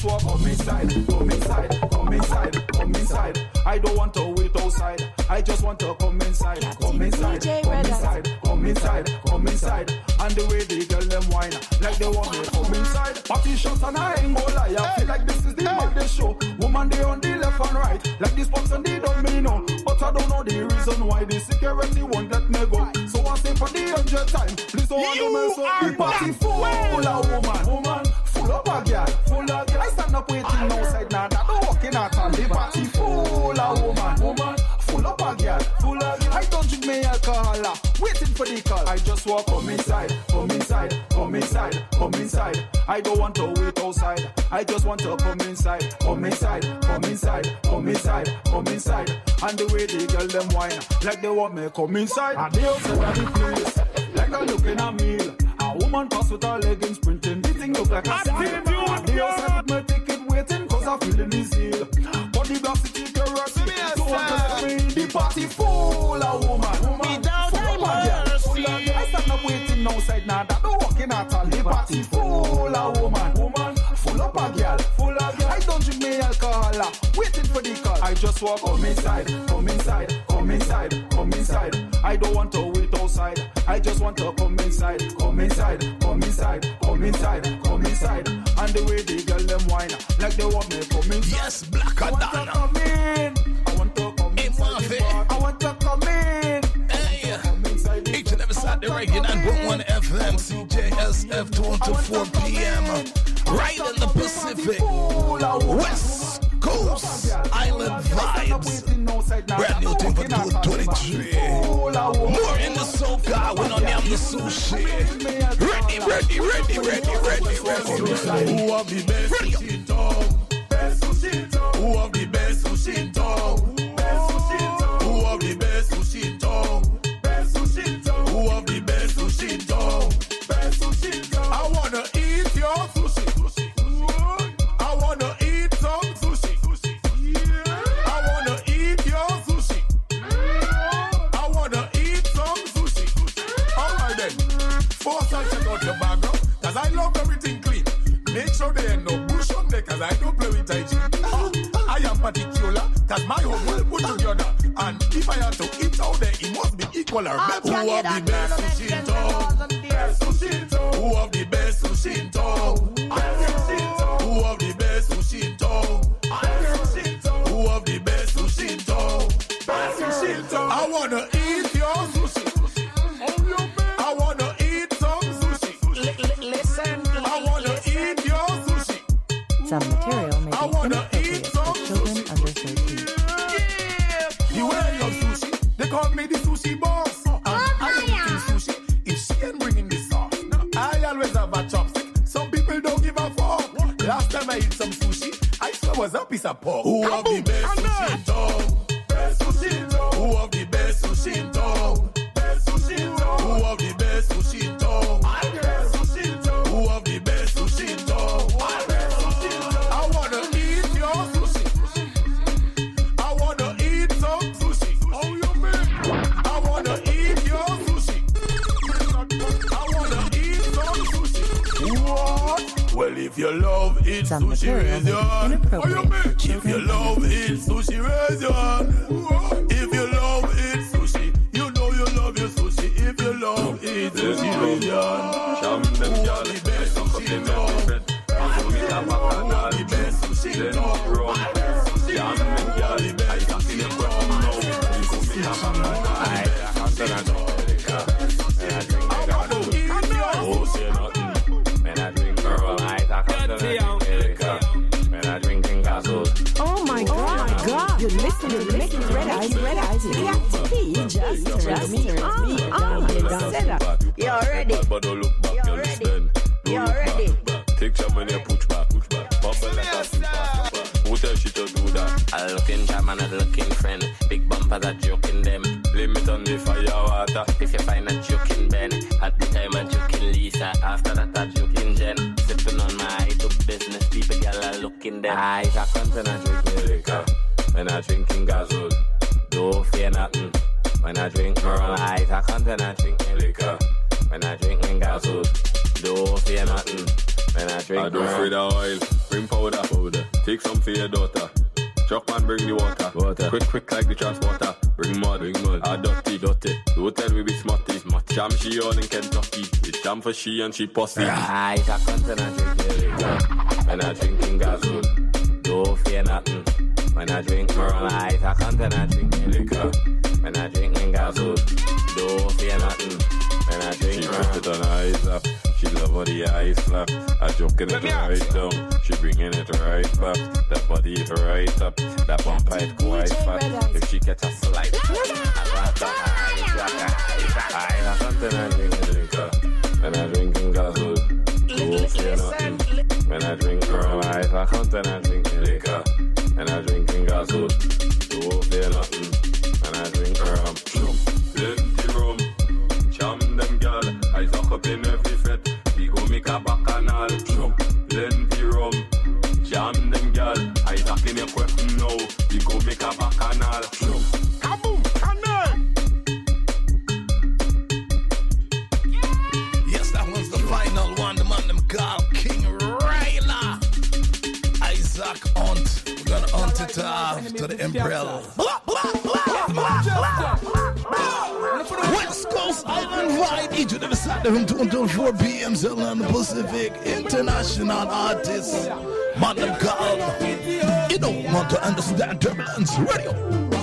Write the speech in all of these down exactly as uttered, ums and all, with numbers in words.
just walk come inside, come inside, come inside, come inside. I don't want to wait outside. I just want to come inside, come inside, come inside, come inside, come inside. And the way they girl them whine, like they want me come inside. Party shots and I ain't gonna lie. I feel like this is the maddest show. Woman they on the left and right, like this box and they don't me know. But I don't know the reason why the security won't let me go. So I say for the hundred time, please don't want to mess up. The party full of woman, woman, full of a girl, full of girl. I stand up waiting outside now, that don't walking out on the party full of woman, woman, full of a girl, full of girl. I don't drink me alcohol, waiting for the call. I just walk come inside, come inside, come inside, come inside. I don't want to wait outside. I just want to come inside, come inside, come inside, come inside, come inside. And the way they girl them whine, like they want me come inside. And they outside of the place, like I'm looking at me. A woman pass with her leggings printing, the thing look like a seal. And they outside with my ticket waiting, cause I'm feeling the seal. But the black city girl rush me, so want to let me in. The party full of woman, woman, without mercy. I stand up waiting outside now, that don't walking at all. The party full of woman, woman, full of a girl, full of girl. I don't drink me alcohol, waiting for the call. I just walk come inside, come inside, come inside, come inside. I don't want to wait outside. I just want to come inside, come inside, come inside, come inside, come inside. And the way they girl them whine, like they want me come inside. Yes, Black I want to come in. I want to come inside the bar. I want to come in. Hey, each and every Saturday, reggae nine point one F M, C J S F, two to four p.m. Right in the Pacific, West Coast, Island vibes. Brand new thing for two twenty-three. More in the soca, we don't have the sushi. Ready, ready, ready, ready, ready, ready. Who have the best sushi in town? Best sushi in town. Who have the best sushi in town? Best sushi in town. Who have the best sushi in town? Best sushi in town. Who have the best sushi in town? Best sushi in town. I wanna eat your sushi. I wanna eat some sushi. I wanna eat your sushi. I wanna eat some sushi. Alright then. First I check out your background, cause I love everything clean. Make sure there ain't no bush on there, cause I don't play with I G. Ah, I am particular, cause my home will put together. And if I have to eat out there, it must be equal or better. Who have the best sushi in town? Best sushi in town. Who have the best sushi in town? Who have the best sushi in town? Who have the best sushi in town? Best sushi in town. I wanna eat your sushi. I wanna eat some sushi. Listen, I wanna eat your sushi. Some material may I be wanna inappropriate eat some for children sushi. under thirteen. The way I love sushi, they call me the sushi boss. And I am eating sushi if she ain't bringing the sauce. I always have a chopstick. Some people don't give a fuck. Last time I ate some sushi, I saw was a piece of pork. Who have the best sushi in town? Best sushi in town. Who have the best sushi in town? Best sushi in town. Who have the best sushi in town? Best sushi in town. Who have the best sushi in town? Best sushi in town. I wanna eat your sushi. I wanna eat some sushi. Oh, you mean? I wanna eat your sushi. I wanna eat some sushi. What? Well, if you love it, Some sushi, material raise may your be hand. inappropriate for If children you under love it, sushi, raise your hand. If you love it, sushi, you know you love your sushi. If you love it, sushi, raise your hand. Who are the best sushi in town? Who are the best sushi in town? Who are the best sushi in Oh my god, oh my god. You're listening to the Mix Red Eyes, Red Eyes. He just turns me on. Say that. you're ready. You're ready. You're ready. Take some money, push back, push back. Bubble like a super. Who tell she to do that? A looking jam and a looking friend. Big bumper that joking them. Limit on the fire water. If you find a joking Ben, at the time a joking Lisa. After that a joking Jen. Sipping on my eye to business. People girl are looking them. Eyes are content and drinking liquor. When I drinking gasoline, don't fear nothing. When I drink Merlot, eyes are content and drinking liquor. When I drink gasoline, don't fear nothing. When I drink I don't fear the oil. bring powder, powder. Take some for your daughter. Truck man, bring the water, water. Quick, quick like the transporter. Bring mud, bring mud. Ah, dirty, dirty. Don't tell we be smarty, smarty. Jam she all in Kentucky. It's jam for she and she pussy. Ah, it's a content I drink liquor. When I drinking gasoline, don't fear nothing. When I drink marijuana, it's a content I drink liquor. When I drinking gasoline, don't fear nothing. When I drink she put it on her eyes up. She love how the eyes flap. I joking it right down. She bringing it right back. That body it right up. That bumper it quite fat. If she catch a slight, I got the eyes black. I have something I drink in liquor. When I drinking gasoline, don't fear nothing. When I drink rum, I have something I drink in liquor. When I drinking gasoline, don't fear nothing. When I drink rum, plenty rum. Jam them gal, I suck up in every fet. We go make a bacchanal. Plenty rum. Jam them gal, I suck in your question now. We go make a bacchanal. Kaboom, canal. Yes, that was the final one. The man them call King Ryla. Isaac Hunt. We're gonna hunt it off to the Umbrella. West Coast Island Vibe, each of them sat there from two until four p.m. Zealand Pacific. International artists, man them called. You don't want to understand Turbulence Radio.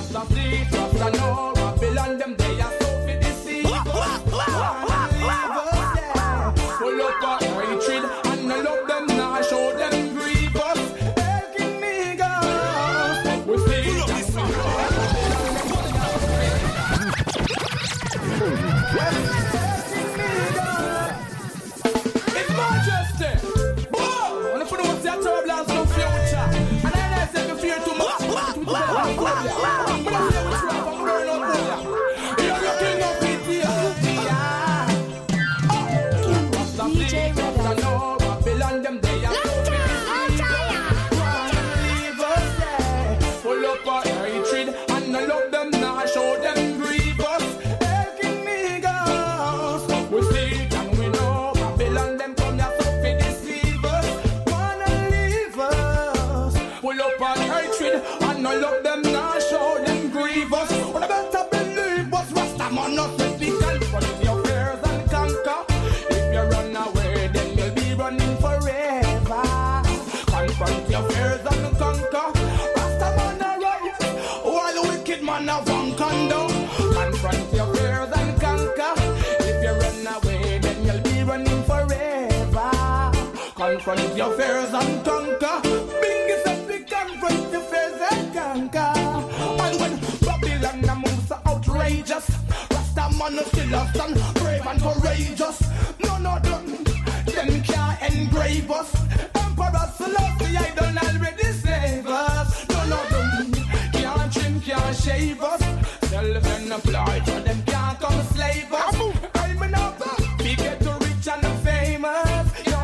Confront your fears and conquer. Bing is a big confront your fears and conquer. And when Babylon moves so outrageous, Rasta man is still a stand brave and courageous. None of them, them can't engrave us. Emperor Selassie, I done already save us. None of them can't trim, can't shave us. Self-employed, so them can't come slave us. I'm an upper, we get to rich and famous.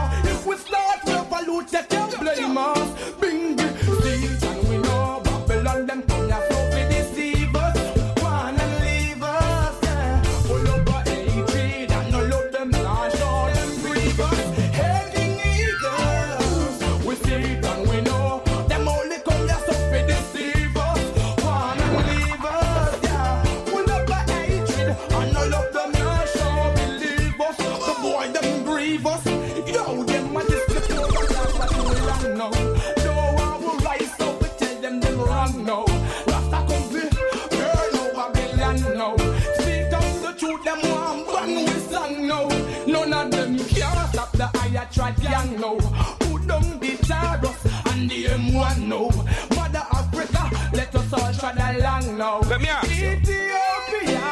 They can't blame us. Bing, steals and we know Babylon them come here so we deceive us. Wanna leave us, yeah. Full up of hatred and all of them not show them grieve us. Hey, King Eagles, we see it and we know them only come here so we deceive us. Wanna leave us, yeah. Full up of hatred and all of them not show believe us. The boy them grieve us. Yo, them a no, no, I will rise so we tell them they're wrong, no. Rasta come be, burn over Babylon, no. Speak up the truth, them want ban with song, no. None of them can't stop the higher tried young, no. Put down the Taurus and the M one, no. Mother Africa, let us all trod along, no. Ethiopia,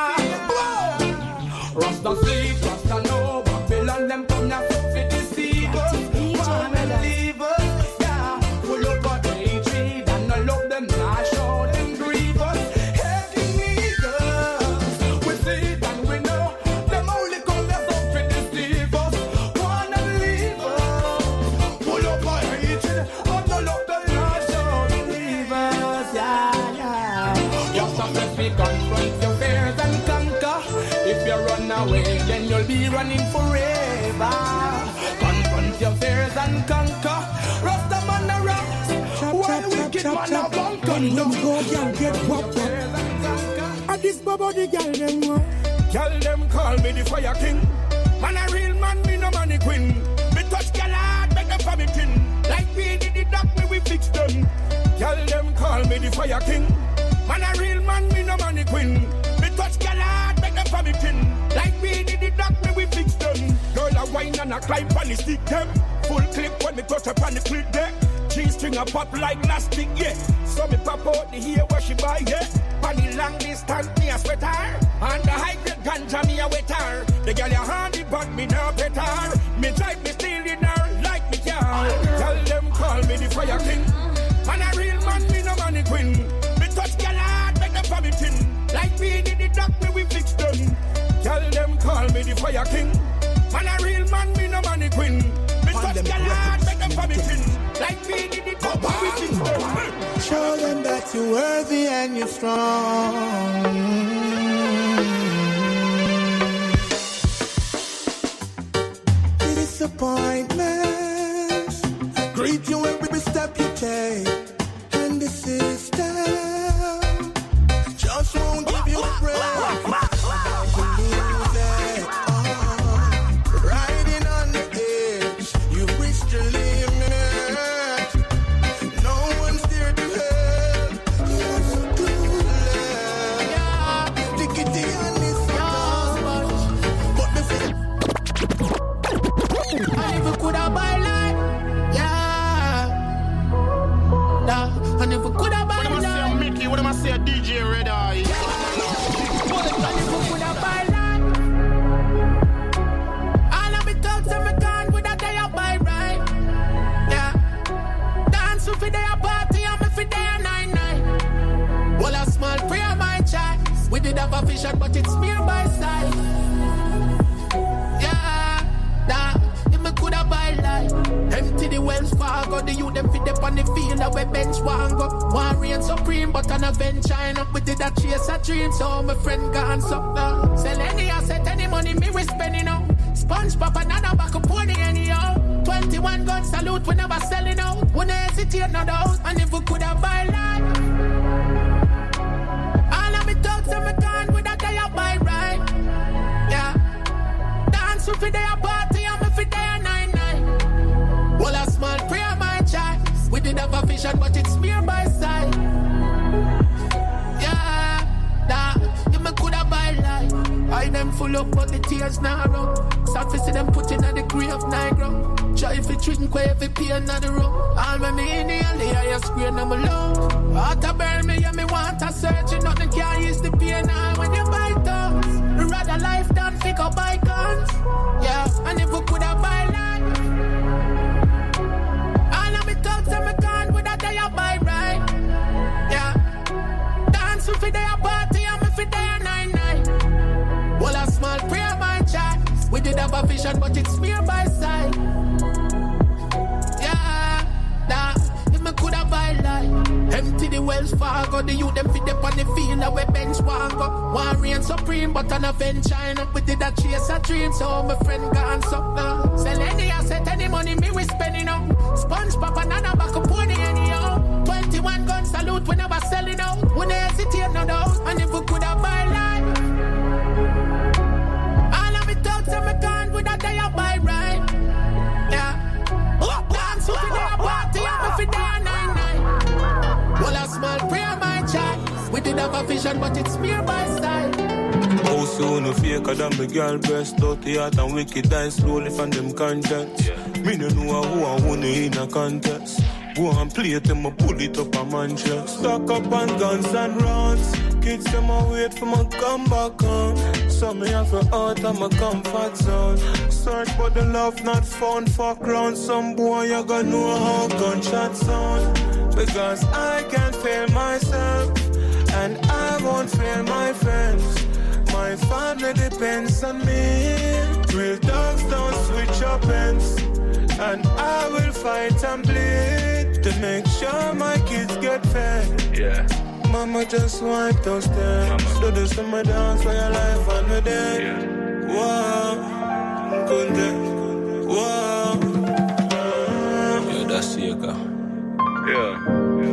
Rasta sleep, Rasta no. Babylon them come now so fit deceive us. Wanna leave us. Then you'll be running forever. Confront your fears and conquer. Rasta chop chop. When them go, girl get wop wop. And this body girl them, girl them call me the fire king. Man a real man, me no money queen. Me touch girl hard, make them for me tin. Like we did the doc, me we fix them. Girl them call me the fire king. Man a real man, me no money queen. Me touch girl hard, make them for me tin. Like we did the doc, me we fix them. Girl a wine and a climb on the stick them. Full clip when me touch up on the clip there. G-string a pop like plastic, yeah. So me pop out the hair where she buy, yeah. On the long distance, me a sweat her. And the high grade ganja, me a wet her. The girl a handy, but me no pet her. Me drive me steal in her like me car. Tell them call me the fire king. Man a real man, me no money queen. Me touch girl hard, make them for me tin. Like we did the doc, me we fix them. Tell them call me the fire king. Man a real man, me no money queen. Me touch girl hard, make them for me tin. Like we did it, go back. Show them that you're worthy and you're strong. Disappointments greet you every step you take, and the system just won't give you a break. Riding on the edge, you reached your limit. D J Red Eye. All of me talks and me gone with a day up by right. Yeah. Dance with day a party and me for day a nine nine. Well a small prayer my child. We did have a vision but it's mere by side. Yeah. Nah. If me coulda buy life. Empty the Wells Fargo, the youth them fit up on the field that we bench one go. One reign supreme, but an event China up with it that chase a dream. So my friend gone suck now. Sell any asset, any money me we spending out. Sponge pop another back up pony anyhow. Twenty-one gun salute, we never selling out. We never hesitate no doubt, and if we coulda buy life. All of me talks and me gone with a day up by right. Yeah. Dance with day a party and me for day a nine nine. Well a small prayer my child. We did have a vision but it's mere by side. Yeah, nah, you me coulda buy life. I them full up but the tears now run. Start to see them putting at the grave Nigro. Try if you drink where every pain on the road. All when me in the alley I scream I'm alone. Heart to burn me and me want a surgery. Nothing can ease the pain all when you buy those. Rather life than figure buy guns. Yeah, and if we coulda buy life. All of me talks and me gone with a day up by right. Yeah. Dance with day a party and me for day a nine nine. Well a small prayer my child. We did have a vision but it's mere by side. Yeah. Nah. If me coulda buy life. Empty the Wells Fargo, the youth them fit up on the field that we bench one go. One reign supreme but an event China. We did a chase a dream so my friend gone suck now. Sell any asset, any money me we spending out. Sponge pop another back up pony anyhow. Twenty-one gun salute, we never selling out. We never hesitate no doubt, and if we coulda buy life. All of me talks and me gone with a day up by right. Yeah. Dance with day a party and me for day a nine nine. Well a small prayer my child. We did have a vision but it's mere by side. How soon you faker than the girl breast out the heart and wicked die slowly from them contacts. Yeah. Me no know who I won in a contest. Go and play it, them a pull it up a man chest. Stock up on guns and rounds. Kids them a wait for my come back on. So me have a out of my comfort zone. Search for the love not found. Fuck round some boy you gonna know how gunshots sound. Because I can't fail myself and I won't fail my friends. My family depends on me. Real dogs don't switch up ends. And I will fight and bleed to make sure my kids get fed. Yeah. Mama just wipe those tears. Do the summer dance for your life and we're dead. Yeah. Whoa, good day. Whoa. Yeah, that's Sika. Yeah. Girl,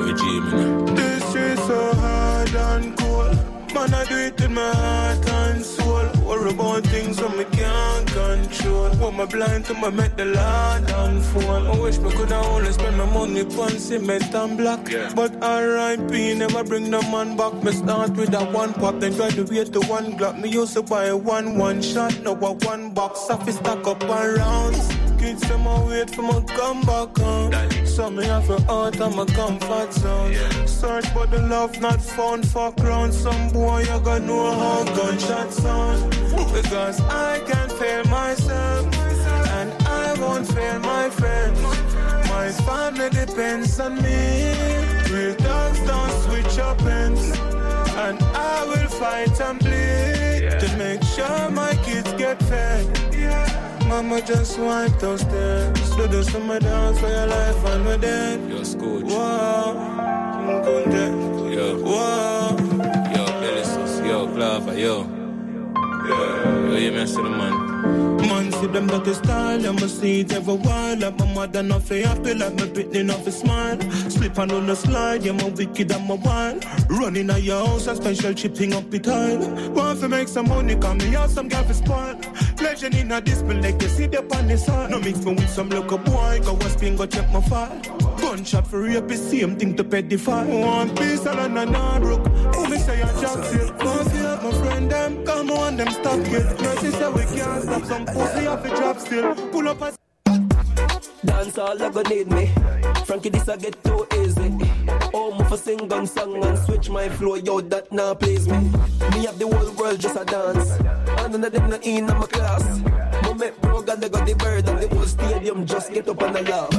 me dream, you know. This street so hard and cold. Man, I do it in my heart and soul. Worry about things that me can't control. What my blind to my make the Lord unfold. I wish me could have only spend my money on cement and black. Yeah. But R I P never bring the man back. Me start with a one pop, then try to wait to one Glock. Me used to buy a one one shot, now a one box. Off stack up and rounds. Kids them a wait for me come back home. So me have a out of my comfort zone. Yeah. Search but the love not found. Fuck round some boy you gotta know how gunshot sound. Because I can't fail myself, and I won't fail my friends. My family depends on me. Real dogs don't switch up ends, and I will fight and bleed, yeah, to make sure my kids get fed. Yeah. Mama just wipe those tears. Do this to my dance for your life and we're dead. Yo, Scooch. Whoa, yo, whoa, yo, Elisos, yo, Clava, yo. Yo, you mess with the man. Man, see them like a style, I must see it every while. Like my mother not feel happy, like my Britney not feel smile. Slip and on the slide, yeah, my wicked and my wild. Running at your house, a special chipping up the tile. Want to make some money, come me out, some guy for spoil. Legend in a display, like you see the on the side. No mix me with some local boy, go a spin, go check my file. Gunshot for rape, same thing to pedophile. One piece, I don't know, brook. Oh, me say I job still. Don't feel like my friend, them, come on, them stop it. No, she say we can't stop some pussy off a drop still. Pull up a dance all I gonna need me. Frankie, this I get too easy. Oh, move for sing gun song and switch my flow. Yo, that now please me. Me have the whole world just a dance. And none of them not in my class. Moment bro, and they got the bird and the whole stadium just get up and a laugh.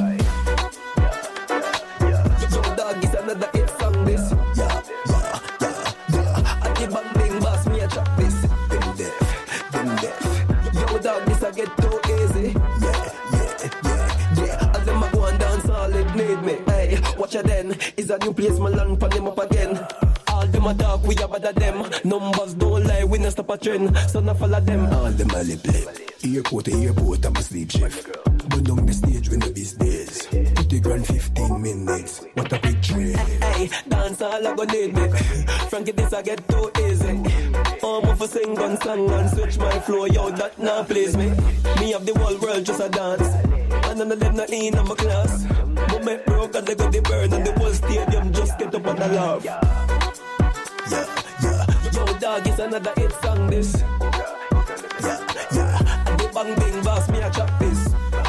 Yo, dog is another hit song this. Yeah, yeah, yeah, yeah. At the bang bang boss, me a chop this. Them deaf, them deaf. Yo, dog, this I get too easy. Yeah, yeah, yeah, yeah. As them a go and dance all it need me. Hey, watch ya then. Is a new place, my land, pan them up again. All them a talk, we a bother them. Numbers don't lie, we not stop a trend. So not follow them. All them a lip lip. Airport to airport, I'm a sleep shift. Burn down the stage when the beast days. Put the grand fifteen minutes. What a big train. Hey, dance all I gonna need me. Frankie, this I get too easy. Oh, move for sing gun song and switch my flow. Yo, that now please me. Me have the whole world just a dance. And none of them not in my class. Moment broke and they got the burn and the whole stadium just get up and a laugh. Yeah, yeah. Yo, dog, it's another hit song this. Yeah, yeah. And the bang bang boss, me a chop this.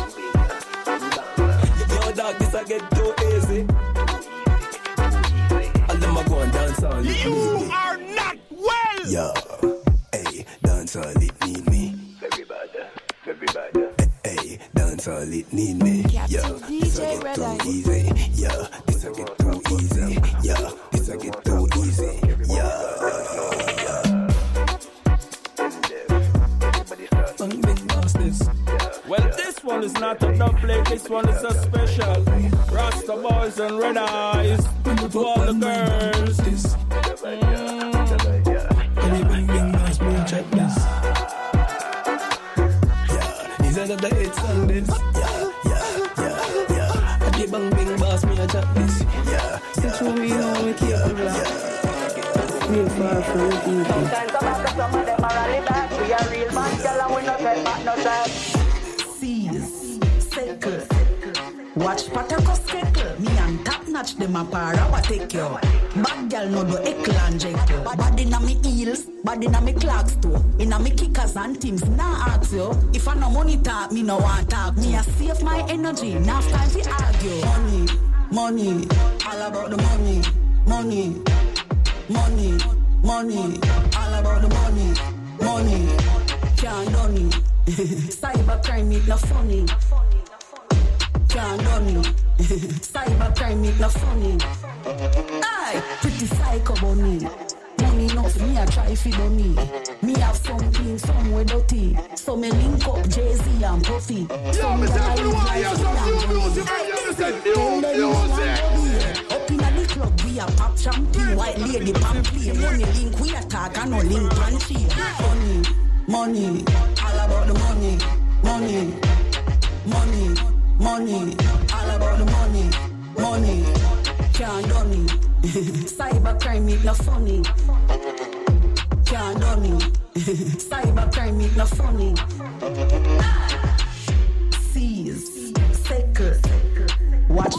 Yo, dog, this I get too easy. All them a go and dance all it You need me. are not well. Yo, hey, dance all it need me. Very bad, very bad. Hey, dance all it need me. Yo, this I get too easy. Yo, this I get too easy. Yo, this I get too easy. Yo. Well, this one is not a double, this one is a special. Rasta boys and red eyes to all the girls. Mm. These are the hits on this. Yeah, yeah, yeah, yeah. At the bang bang boss, me a chop this. Yeah, yeah, yeah, we know we keep it black. Real far from the people. Sometimes about the some of them are really bad. We are real man, girl, and we no take back no shot. Seize, circle. Watch Patako circle. Me and top notch them a para what take you. Bad girl no do eckle and jekyll. Body na me heels, body na me clogs too. Inna me kickers and teams, nah ask you. If I no money talk, me no want talk. Me a save my energy, now time to argue. Money, money, all about the money, money, money, money, all about the money, money. Can't done it. Cybercrime it no funny. Can't done it. Cybercrime it no funny. Aye, pretty psycho bunny. Money enough, me a try fi do me. Me have something somewhere dirty. So me link up Jay-Z and Puffy. Yo, me say for the one year some new music. New music. Up inna the club, we a pop champagne. White lady pop play. Money link, we a talk and no link and cheap. Money, money, all about the money, money, money, money, all about the money, money. Can't do me. Cybercrime it no funny. Can't do me. Cybercrime it no funny. Seize, second. Watch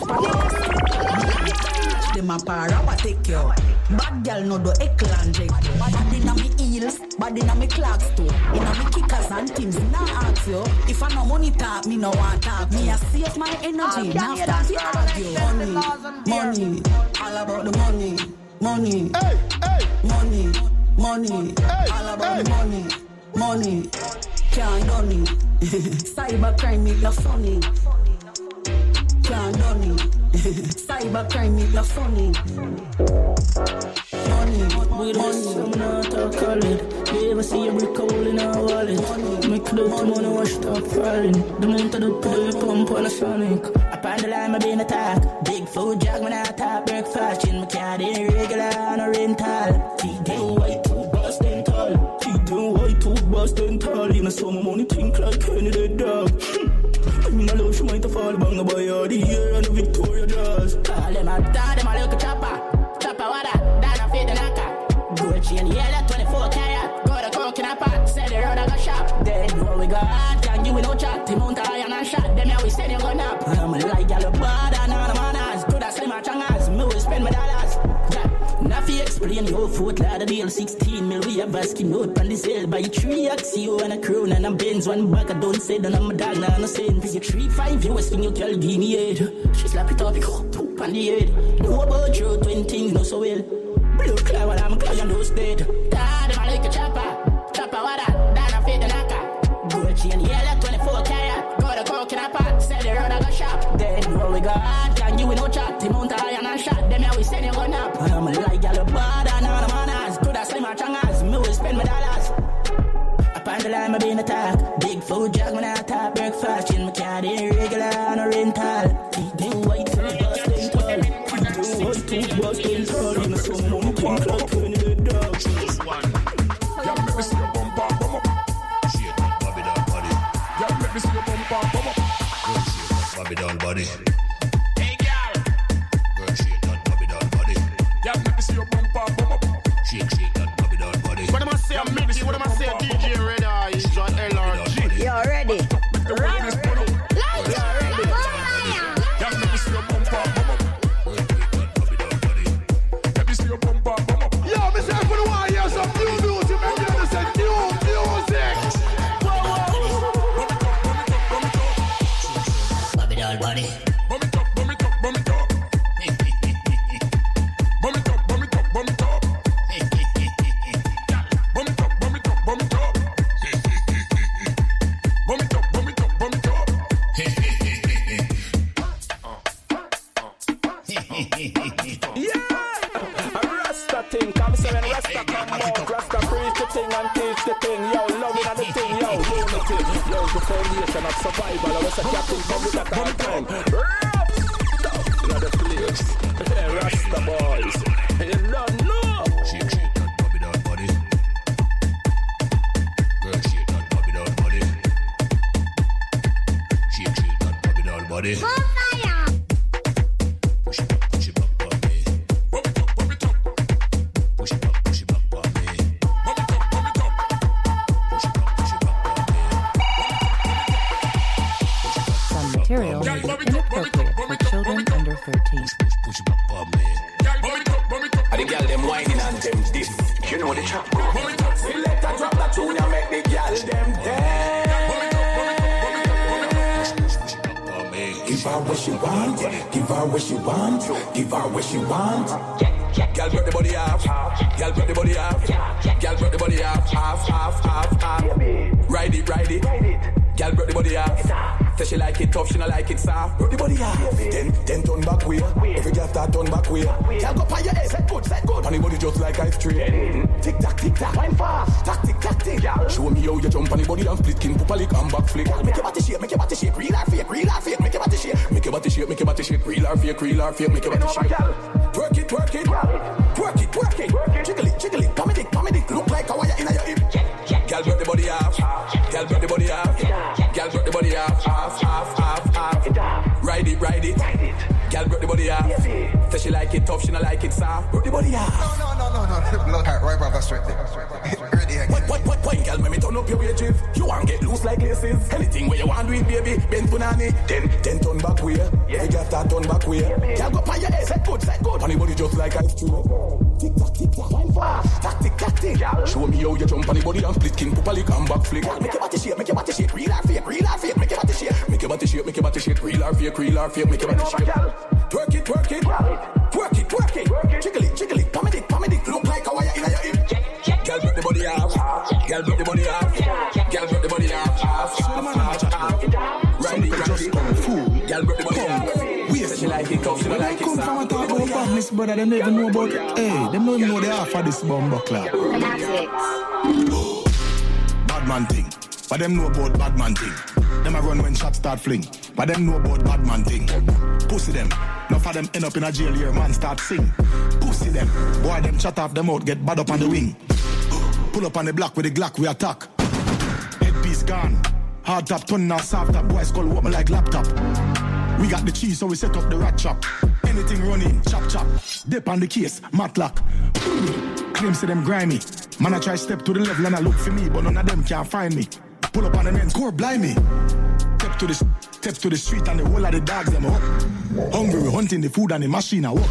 for them a para what take you. Bad girl no do eclange. Bad inna me heels, bad inna me clocks too. Inna me kickers and teams. Now ask you if I no money talk, me no want talk. Me a save my energy. Now start to argue. Money, money, all about the money, money, hey, hey. money, money, hey, all about hey. the money, money. Can't do me. Cybercrime it no funny. Can't do me. Cybercrime it no funny. Money, we money. I'm not a college. You ever see a brick hole in our wallet? Make the money wash up falling. The month of the play pump on a sonic. Up on the line, I been attacked. Big food jog when I top breakfast. In my car, they regular on a rental. Teeth down white, two bust and tall. Teeth down white, two bust and tall. In a summer money, think like Kenny the dog. I'm in a love, she might have fall bang the boy all the year and the Victoria draws. Call them a dad, them a little chopper. Chopper what that? That a fit the knocker. Gold chain, yeah, that twenty-four carat. Got a coke in a pot, sell the road I go shop. Then what we got, can't give me no chat. The mount of iron and shot, them here we send you go nap. I'm like y'all bad and all the manners. Could I slim my changers, me will spend my dollars. Yeah. Nafi explain your foot ladder deal sixteen mil. We have a skin note on the sale. Buy three X U and a crown and a Benz. One bag I don't say that I'm a dog now no sense. You three five U S thing you tell give me head. She slap it up, go poop on the head. Know about you twin things no so well. Blue cloud while I'm a client those dead. Dad, them a like a chopper. Chopper what that? That a fit the knocker. Gold chain yellow twenty-four carat. Got a coke in a pot. Sell the road I go shop. Then what we got? Can't give me no chat. The mount of iron and shot. Them here we send you go nap. I'm like y'all bad and all the manners. Could I slim my changers? Me will spend my dollars. Up on the line, I been attacked. Big food jog when I top breakfast. In my car, they regular on a rental. Teeth down white, two bust and tall. Teeth down white, two bust and tall. In a summer money, think like Kenny the dog. Yeah, make me see your bumper, bum up. Shit, Bobby doll body. Yeah, make me see your bumper, bum up. Girl, shit, Bobby doll body. Hey, girl. Girl, shit, that Bobby doll body. Yeah, make me see your bumper, bum up. Shake, shake that Bobby doll body. What am I say, Mickey? What am I say, D J Red Eyes on L R G? You're ready. Right. Lights are ready. Yeah, make me see your bumper, bum up. Let me see your bumper, bum up. Yo, Mister F, for the one, hear some new music. Make me understand new music. Bobby doll body. Bum it up, bum it up, bum it up. Bum it up, bum it up, bum it up. Bum it up, bum it up, bum it up. Bum it up, bum it up, bum it up. Yeah, a Rasta thing. Come say when Rasta come out, Rasta preach the thing and teach the thing. Yo, loving and the thing, yo, unity. Yo, the foundation of survival. I was a captain from with that all time. Rough, not the place. Yeah, Rasta boys. You don't know. Shake, shake that Bobby doll body. Girl, shake that Bobby doll body. Shake, shake that Bobby doll body. Push it back, push it back for me. Bump it up, bump it up. Push it back, push it back for me. Bump it up, bump it up. Push it back, push it back for me. Some material may be inappropriate for children under thirteen. Push, push it back for me. Bump it up, bump it up. And the girl them whining and them this. You know the trap go. Bump it up. Select and drop that tune and make the girl them dance. Give her what she want, give her what she want, give her what she want. Girl, break the body off. Girl, break the body off. Girl, break the body off. Half, half, half, half. Ride it, ride it. Girl, break the body off. Say she like it tough, she not like it soft. Break the body off. Then, then turn back way. Every girl start turn back way. Girl, go on your head. Set good, set good. And the body just like ice cream. Tick tock, tick tock. Wine fast. Tack, tick, tack, tick. Show me how you jump on the body and split skin, pupa lick and back flick. Make your body shake, make your body shake. Real or fake, real or fake. Make your body shake. Make your body shake, make your body shake. Real or fake, real or fake. Make your body shake. Twerk it, twerk it. Twerk it, twerk it. Jiggle it, jiggle it. Comedy, comedy. Look like a wire in your hip. Girl, break the body off. Girl, break the body off. Girl, break the body off. Half, half, half, half. Ride it, ride it. Girl, Girl, broke the body off. Say she like it tough, she not like it soft. Broke the body off. No, no, no, no, no. Blood heart, right, brother, straight there. Ready again. What, what, what, what, girl, let me turn up your wages. You want get loose like laces. Anything where you want do it, baby. Bend punani. Ten, ten turn back way. Yeah, you got that turn back way. Girl, go by your head, set good, set good. Funny body just like ice cream. Tick tock, tick tock, wine fast. Tactic, tactic. Show me how you jump on the body and split king, poopally, come back flick. Make your body shake, make your body shake. Real or fake, real or fake. Make your body shake, make your body shake, make your body shake. Real or fake, real or fake. Make your body shake. Twerk it, twerk it, twerk it, twerk it. Jiggle it, jiggle it. Pomade it, pomade it. Look like a wire in your hip. Girl, break the body off. Girl, break the body off. Girl, break the body off. Off, off, off. Ride it, ride it. Girl, break the body off. We say she like it tough, she don't like it soft. Come from a talk about badness, brother. They don't even know about it. Hey, they don't even know the half of this bomber club. Bad man thing. But them know about bad man thing. Them a run when shots start fling. But them know about bad man thing. Pussy them. Enough of them end up in a jail here, man start sing. Pussy them. Boy them chat off them out, get bad up on the wing. Pull up on the block with the Glock, we attack. Headpiece gone. Hard top, turn now soft top. Boys call woman like laptop. We got the cheese, so we set up the rat trap. Anything running, chop chop. Dip on the case, matlock. Claims to them grimy. Man I try step to the level and I look for me, but none of them can't find me. Pull up on the men, score blind me. Step to the step to the street and the whole of the dogs them up. Hungry, we hunting the food and the machine I walk.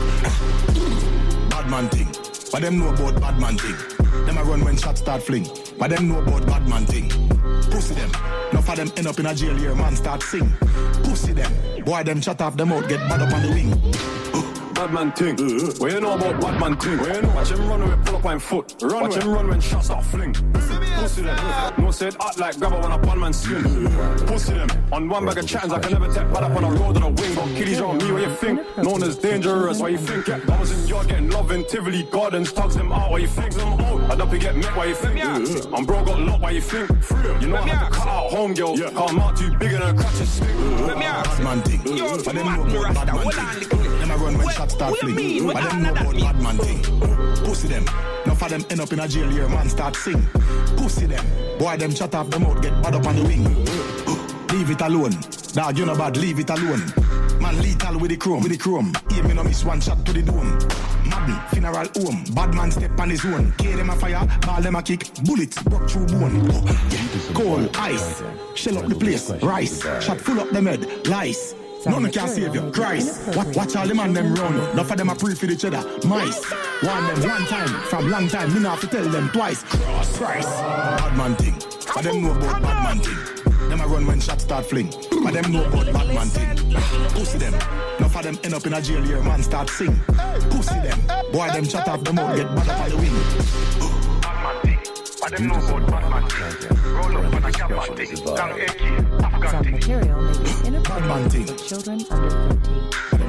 Bad man thing, but them know about bad man thing. Them I run when shots start fling, but them know about bad man thing. Pussy them, enough of them end up in a jail here, man start sing. Pussy them, boy them chat off them out, get bad up on the wing. Bad man ting, uh, what you know about bad man ting? What you know? Watch him run when we pull up on foot. Run Watch him run when shots start fling. Pussy them, uh, no said act like grabber when a bad man skin. Uh, Pussy them, on one bag of chattings I can never take bad up on a road on a wing. Got kiddies on me, what you think? Known as dangerous, what you think? Yeah, I was in yard getting love in Tivoli Gardens, tugs them out, what you think? Them out, I'd up to get met, what you think? Uh, I'm bro got locked, what you think? You know I had to cut out home girl, yeah. Cause I'm out too big and a crutch and stick. Uh, bad man thing, uh, but them know about bad man thing. Them I run when shots start fling. But them know about bad man thing. Pussy them. Enough of them end up in a jail here, man start sing. Pussy them. Boy them shut off them out, get bad up on the wing. Leave it alone. Dog, you know bad, leave it alone. Man lethal with the chrome, with the chrome. Aim me no miss one shot to the dome. Madden, funeral home. Bad man step on his own. K them a fire, ball them a kick. Bullets broke through bone. Oh, yeah. Coal, ice. Shell up the place, rice. Shot full up them head, lice. None can save you, Christ. Watch, watch all them and them round. Enough of them a pray for each other, mice. Warn them one time, from long time. Me not have to tell them twice. Cross Christ. Bad man thing, but them know about bad man thing. Them a run when shots start fling, but them know about bad man thing. Pussy them, enough of them end up in a jail here, man start sing. Pussy them, boy them shut off them out, get bad up on the wing. Bad man thing, but them know about bad man thing. Roll up on a cap man thing, gang A K. Some material may be inappropriate for children under thirteen.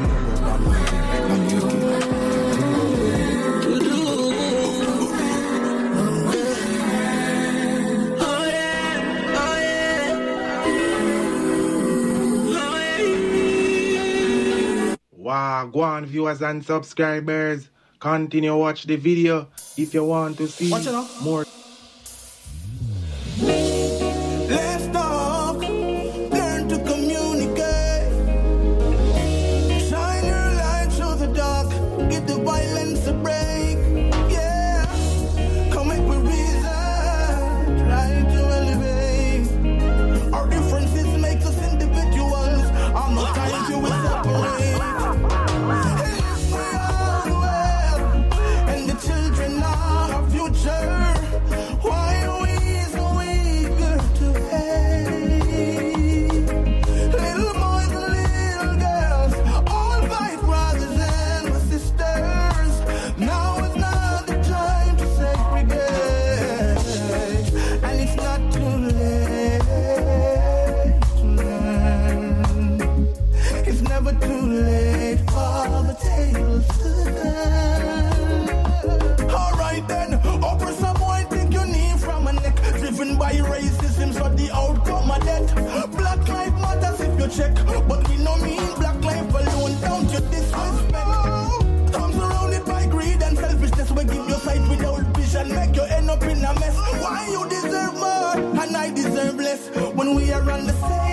Wow, go on viewers and subscribers. Continue watch the video if you want to see more. Let's talk, learn to communicate. Shine your light through the dark, give the violence a break. Yeah, come make with reason, try to elevate. Our differences make us individuals. I'm not trying to separate. And the children are our future. Why are we so eager to hate? Little boys and little girls, all fight brothers and sisters. Now is not the time to segregate, and it's not too late to learn. It's never too late for the tales to turn. Alright then, over some boy think you need from a neck. Driven by racism, so the outcome of death. Black life matters if you check, but we no mean black life alone. Don't you disrespect? I'm surrounded by greed and selfishness. We give you sight without vision, make you end up in a mess. Why you deserve more and I deserve less when we are on the same